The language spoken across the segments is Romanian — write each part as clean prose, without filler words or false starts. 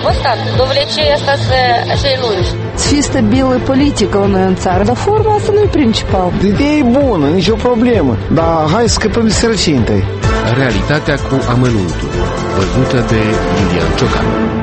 termostat, dovlecei asta să-i lungi. Să fie stabilă politică la noi în țară, dar forma asta nu e principal. Ideea e bună, nicio problemă, dar hai să scăpăm de sărăcie întâi. Realitatea cu amănuntul, văzută de Iulian Ciocan.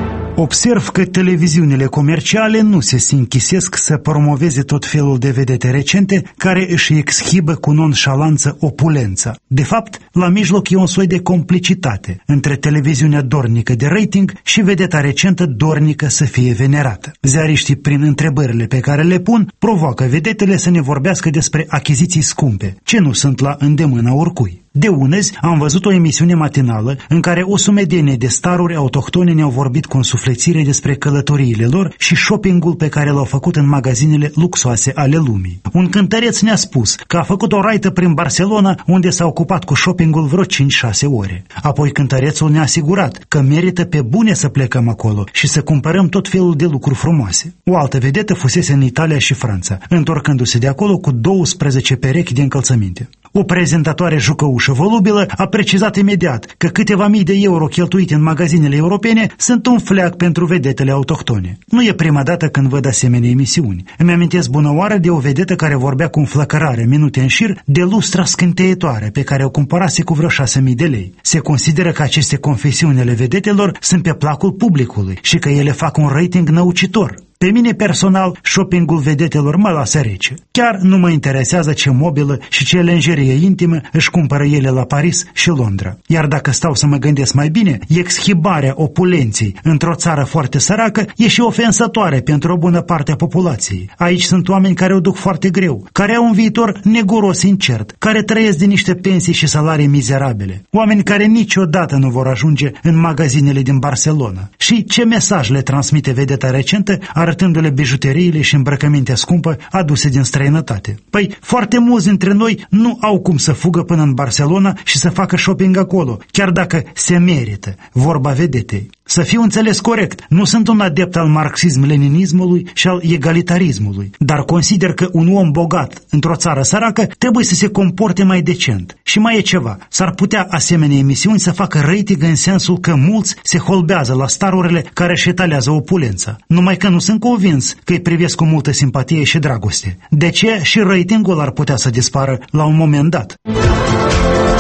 Observ că televiziunile comerciale nu se închisesc să promoveze tot felul de vedete recente care își exhibă cu nonșalanță opulența. De fapt, la mijloc e un soi de complicitate între televiziunea dornică de rating și vedeta recentă dornică să fie venerată. Ziariștii, prin întrebările pe care le pun, provoacă vedetele să ne vorbească despre achiziții scumpe, ce nu sunt la îndemâna oricui. De unezi am văzut o emisiune matinală în care o sumedenie de staruri autohtone ne-au vorbit cu însuflețire despre călătoriile lor și shoppingul pe care l-au făcut în magazinele luxoase ale lumii. Un cântăreț ne-a spus că a făcut o raită prin Barcelona unde s-a ocupat cu shoppingul vreo 5-6 ore. Apoi cântărețul ne-a asigurat că merită pe bune să plecăm acolo și să cumpărăm tot felul de lucruri frumoase. O altă vedetă fusese în Italia și Franța, întorcându-se de acolo cu 12 perechi de încălțăminte. O prezentatoare jucăușă volubilă a precizat imediat că câteva mii de euro cheltuite în magazinele europene sunt un fleac pentru vedetele autohtone. Nu e prima dată când văd asemenea emisiuni. Îmi amintesc bună oară de o vedetă care vorbea cu înflăcărare minute în șir de lustra scânteitoare pe care o cumpărase cu vreo 6.000 de lei. Se consideră că aceste confesiuni ale vedetelor sunt pe placul publicului și că ele fac un rating năucitor. Pe mine personal, shoppingul vedetelor mă lasă rece. Chiar nu mă interesează ce mobilă și ce lenjerie intimă își cumpără ele la Paris și Londra. Iar dacă stau să mă gândesc mai bine, exhibarea opulenței într-o țară foarte săracă e și ofensătoare pentru o bună parte a populației. Aici sunt oameni care o duc foarte greu, care au un viitor neguros incert, care trăiesc din niște pensii și salarii mizerabile. Oameni care niciodată nu vor ajunge în magazinele din Barcelona. Și ce mesaj le transmite vedeta recentă, arătându-le bijuteriile și îmbrăcămintea scumpă aduse din străinătate? Păi, foarte mulți dintre noi nu au cum să fugă până în Barcelona și să facă shopping acolo, chiar dacă se merită, vorba vedetei. Să fiu înțeles corect, nu sunt un adept al marxism-leninismului și al egalitarismului, dar consider că un om bogat într-o țară săracă trebuie să se comporte mai decent. Și mai e ceva, s-ar putea asemenea emisiuni să facă rating în sensul că mulți se holbează la starurile care își etalează opulența, numai că nu sunt convins că îi privesc cu multă simpatie și dragoste. De ce și ratingul ar putea să dispară la un moment dat?